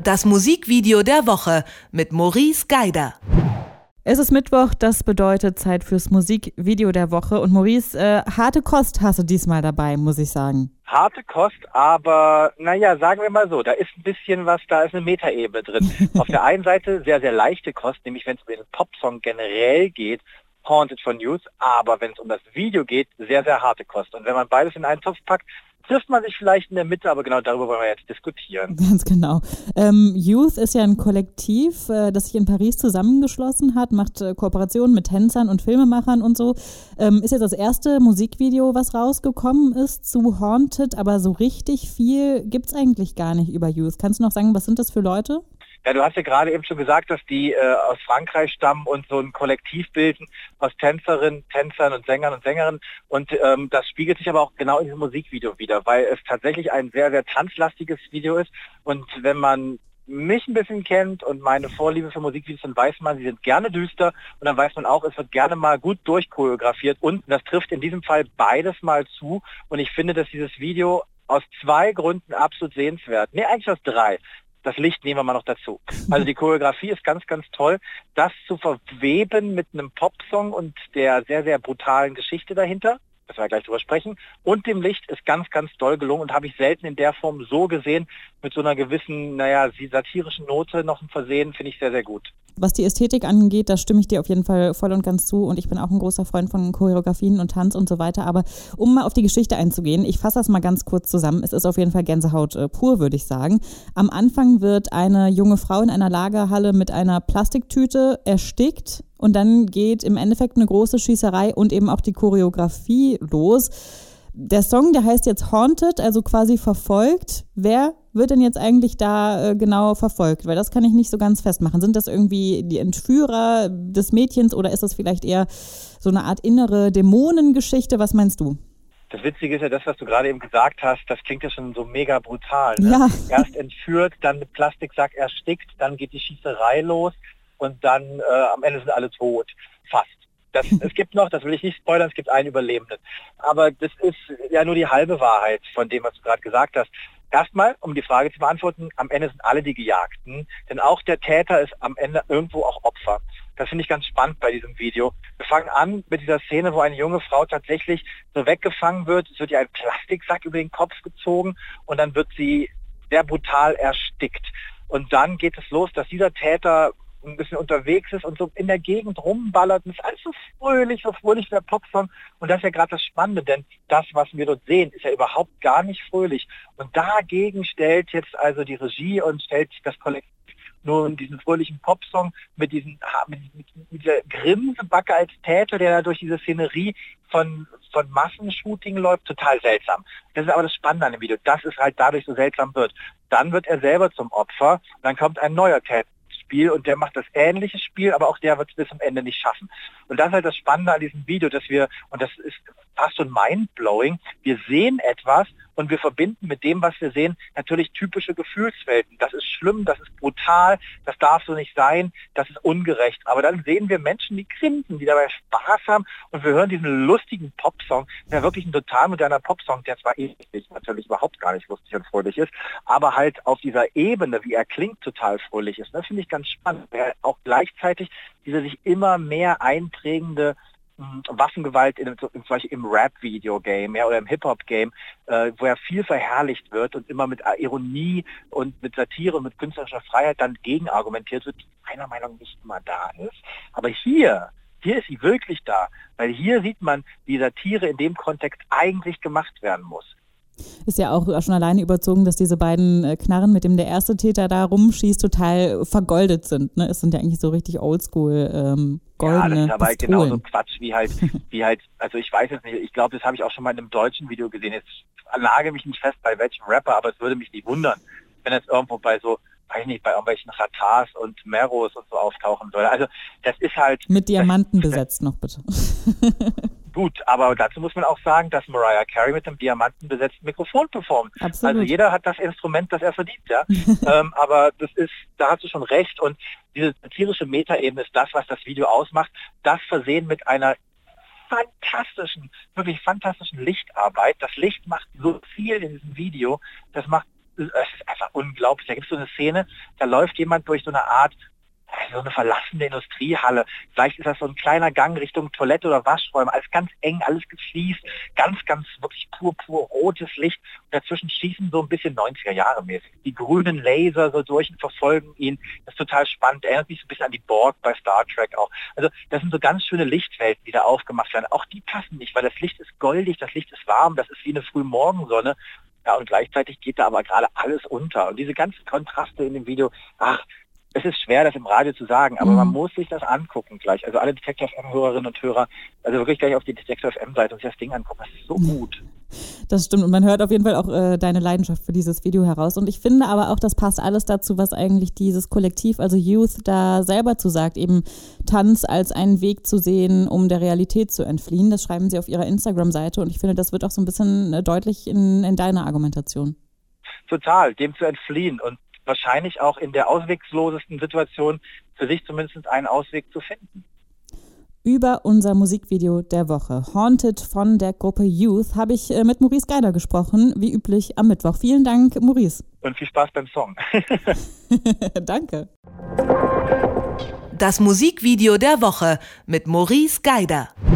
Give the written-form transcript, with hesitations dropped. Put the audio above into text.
Das Musikvideo der Woche mit Maurice Geider. Es ist Mittwoch, das bedeutet Zeit fürs Musikvideo der Woche. Und Maurice, harte Kost hast du diesmal dabei, muss ich sagen. Harte Kost, aber naja, sagen wir mal so, da ist ein bisschen was, da ist eine Metaebene drin. Auf der einen Seite sehr, sehr leichte Kost, nämlich wenn es um den Popsong generell geht, Haunted von Youth, aber wenn es um das Video geht, sehr, sehr harte Kost. Und wenn man beides in einen Topf packt, trifft man sich vielleicht in der Mitte, aber genau darüber wollen wir jetzt diskutieren. Ganz genau. Youth ist ja ein Kollektiv, das sich in Paris zusammengeschlossen hat, macht Kooperationen mit Tänzern und Filmemachern und so. Ist jetzt das erste Musikvideo, was rausgekommen ist zu Haunted, aber so richtig viel gibt's eigentlich gar nicht über Youth. Kannst du noch sagen, was sind das für Leute? Ja, du hast ja gerade eben schon gesagt, dass die aus Frankreich stammen und so ein Kollektiv bilden aus Tänzerinnen, Tänzern und Sängern und Sängerinnen. Und das spiegelt sich aber auch genau in diesem Musikvideo wieder, weil es tatsächlich ein sehr, sehr tanzlastiges Video ist. Und wenn man mich ein bisschen kennt und meine Vorliebe für Musikvideos, dann weiß man, sie sind gerne düster und dann weiß man auch, es wird gerne mal gut durchchoreografiert. Und das trifft in diesem Fall beides mal zu. Und ich finde, dass dieses Video aus 2 Gründen absolut sehenswert. Nee, eigentlich aus 3. Das Licht nehmen wir mal noch dazu. Also die Choreografie ist ganz, ganz toll. Das zu verweben mit einem Popsong und der sehr, sehr brutalen Geschichte dahinter, das wir gleich drüber sprechen, und dem Licht ist ganz, ganz doll gelungen und habe ich selten in der Form so gesehen, mit so einer gewissen, satirischen Note noch versehen, finde ich sehr, sehr gut. Was die Ästhetik angeht, da stimme ich dir auf jeden Fall voll und ganz zu und ich bin auch ein großer Freund von Choreografien und Tanz und so weiter, aber um mal auf die Geschichte einzugehen, ich fasse das mal ganz kurz zusammen, es ist auf jeden Fall Gänsehaut pur, würde ich sagen. Am Anfang wird eine junge Frau in einer Lagerhalle mit einer Plastiktüte erstickt und dann geht im Endeffekt eine große Schießerei und eben auch die Choreografie los. Der Song, der heißt jetzt Haunted, also quasi verfolgt. Wer wird denn jetzt eigentlich da genau verfolgt? Weil das kann ich nicht so ganz festmachen. Sind das irgendwie die Entführer des Mädchens oder ist das vielleicht eher so eine Art innere Dämonengeschichte? Was meinst du? Das Witzige ist ja das, was du gerade eben gesagt hast, das klingt ja schon so mega brutal. Ne? Ja. Erst entführt, dann mit Plastiksack erstickt, dann geht die Schießerei los und dann am Ende sind alle tot. Fast. Es gibt noch, das will ich nicht spoilern, es gibt einen Überlebenden. Aber das ist ja nur die halbe Wahrheit von dem, was du gerade gesagt hast. Erstmal, um die Frage zu beantworten, am Ende sind alle die Gejagten, denn auch der Täter ist am Ende irgendwo auch Opfer. Das finde ich ganz spannend bei diesem Video. Wir fangen an mit dieser Szene, wo eine junge Frau tatsächlich so weggefangen wird. Es wird ihr ein Plastiksack über den Kopf gezogen und dann wird sie sehr brutal erstickt. Und dann geht es los, dass dieser Täter ein bisschen unterwegs ist und so in der Gegend rumballert und ist alles so fröhlich wie der Popsong. Und das ist ja gerade das Spannende, denn das, was wir dort sehen, ist ja überhaupt gar nicht fröhlich. Und dagegen stellt jetzt also die Regie und stellt das Kollektiv nur diesen fröhlichen Popsong mit dieser Grimsebacke als Täter, der da durch diese Szenerie von Massenshooting läuft, total seltsam. Das ist aber das Spannende an dem Video, dass es halt dadurch so seltsam wird. Dann wird er selber zum Opfer und dann kommt ein neuer Täter und der macht das ähnliche Spiel, aber auch der wird es bis zum Ende nicht schaffen. Und das ist halt das Spannende an diesem Video, dass wir, und das ist fast schon mindblowing, wir sehen etwas und wir verbinden mit dem, was wir sehen, natürlich typische Gefühlswelten. Das ist schlimm, das ist brutal, das darf so nicht sein, das ist ungerecht. Aber dann sehen wir Menschen, die grinsen, die dabei Spaß haben und wir hören diesen lustigen Popsong, der wirklich ein total moderner Popsong, der zwar natürlich überhaupt gar nicht lustig und fröhlich ist, aber halt auf dieser Ebene, wie er klingt, total fröhlich ist. Das finde ich ganz spannend, weil auch gleichzeitig diese sich immer mehr einprägende Waffengewalt zum Beispiel im Rap-Video-Game oder im Hip-Hop-Game, wo ja viel verherrlicht wird und immer mit Ironie und mit Satire und mit künstlerischer Freiheit dann gegen argumentiert wird, die meiner Meinung nach nicht immer da ist. Aber hier ist sie wirklich da, weil hier sieht man, wie Satire in dem Kontext eigentlich gemacht werden muss. Ist ja auch schon alleine überzogen, dass diese beiden Knarren, mit dem der erste Täter da rumschießt, total vergoldet sind. Ne? Es sind ja eigentlich so richtig oldschool goldene das ist aber Pistolen. genauso Quatsch wie halt, also ich weiß jetzt nicht, ich glaube, das habe ich auch schon mal in einem deutschen Video gesehen. Jetzt lage mich nicht fest bei welchem Rapper, aber es würde mich nicht wundern, wenn jetzt irgendwo bei so, weiß nicht, bei irgendwelchen Ratars und Meros und so auftauchen soll. Also das ist halt... Mit Diamanten besetzt noch bitte. Gut, aber dazu muss man auch sagen, dass Mariah Carey mit einem diamantenbesetzten Mikrofon performt. Absolut. Also jeder hat das Instrument, das er verdient, ja. Aber da hast du schon recht. Und diese satirische Metaebene ist das, was das Video ausmacht. Das versehen mit einer wirklich fantastischen Lichtarbeit. Das Licht macht so viel in diesem Video. Das macht ist einfach unglaublich. Da gibt es so eine Szene, da läuft jemand durch so eine Art, so eine verlassene Industriehalle. Vielleicht ist das so ein kleiner Gang Richtung Toilette oder Waschräume. Alles ganz eng, alles gefliest, ganz wirklich pur rotes Licht. Und dazwischen schießen so ein bisschen 90er-Jahre-mäßig. Die grünen Laser so durch und verfolgen ihn. Das ist total spannend. Erinnert mich so ein bisschen an die Borg bei Star Trek auch. Also das sind so ganz schöne Lichtwelten, die da aufgemacht werden. Auch die passen nicht, weil das Licht ist goldig, das Licht ist warm, das ist wie eine Frühmorgensonne. Ja, und gleichzeitig geht da aber gerade alles unter. Und diese ganzen Kontraste in dem Video, es ist schwer, das im Radio zu sagen, aber man muss sich das angucken gleich. Also alle Detektor FM-Hörerinnen und Hörer, also wirklich gleich auf die Detektor FM-Seite und sich das Ding angucken. Das ist so gut. Das stimmt und man hört auf jeden Fall auch deine Leidenschaft für dieses Video heraus. Und ich finde aber auch, das passt alles dazu, was eigentlich dieses Kollektiv, also Youth, da selber zu sagt, eben Tanz als einen Weg zu sehen, um der Realität zu entfliehen. Das schreiben sie auf ihrer Instagram-Seite und ich finde, das wird auch so ein bisschen deutlich in deiner Argumentation. Total, dem zu entfliehen und wahrscheinlich auch in der ausweglosesten Situation für sich zumindest einen Ausweg zu finden. Über unser Musikvideo der Woche, Haunted von der Gruppe Youth, habe ich mit Maurice Geider gesprochen, wie üblich am Mittwoch. Vielen Dank, Maurice. Und viel Spaß beim Song. Danke. Das Musikvideo der Woche mit Maurice Geider.